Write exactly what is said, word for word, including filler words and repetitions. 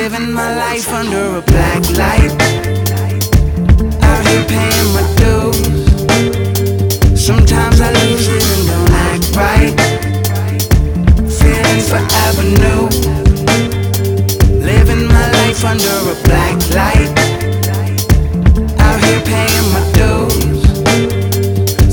living my life under a black light. Out here paying my dues.